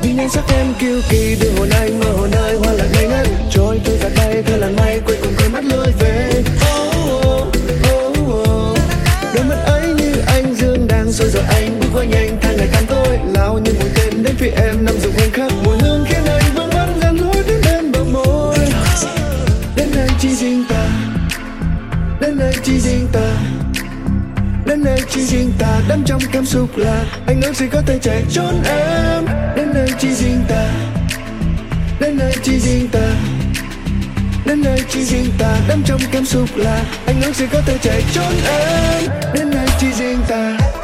nhìn nhan sắc em kiêu kỳ đưa hồn anh mơ hồ nơi hoa lạc ngây ngất trôi tôi giặt tay theo làn mây cuối cùng quên mất lối về. Đôi mắt ấy như anh dương đang sôi rồi anh bước qua nhanh thang ngày càng tôi lao như mũi tên đến phía em nằm dùng khoảnh khắc mùi hương khiến anh vương vấn dần lối đến bên bờ môi. Đến đây chỉ riêng ta, đến đây chỉ riêng ta, đến đây chỉ riêng ta đắm trong cảm xúc là anh ước gì có thể chạy trốn em. Đến đây chỉ riêng ta, đến đây chỉ riêng ta, đến đây chỉ riêng ta đắm trong cảm xúc là anh ước gì có thể chạy trốn em. Đến đây chỉ riêng ta.